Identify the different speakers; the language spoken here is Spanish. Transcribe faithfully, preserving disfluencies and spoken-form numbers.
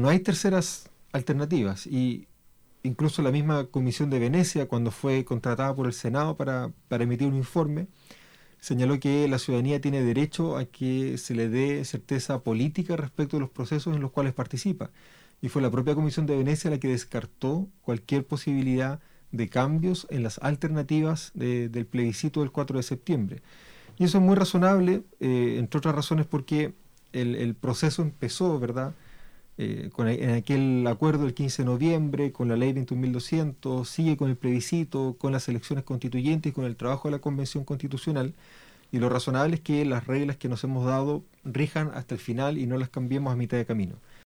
Speaker 1: no hay terceras alternativas. Y incluso la misma Comisión de Venecia, cuando fue contratada por el Senado para, para emitir un informe, señaló que la ciudadanía tiene derecho a que se le dé certeza política respecto de los procesos en los cuales participa. Y fue la propia Comisión de Venecia la que descartó cualquier posibilidad de cambios en las alternativas de, del plebiscito del cuatro de septiembre. Y eso es muy razonable, eh, entre otras razones porque el, el proceso empezó, ¿verdad?, Eh, con, en aquel acuerdo del quince de noviembre, con la ley veintiún mil doscientos, sigue con el plebiscito, con las elecciones constituyentes y con el trabajo de la Convención Constitucional, y lo razonable es que las reglas que nos hemos dado rijan hasta el final y no las cambiemos a mitad de camino.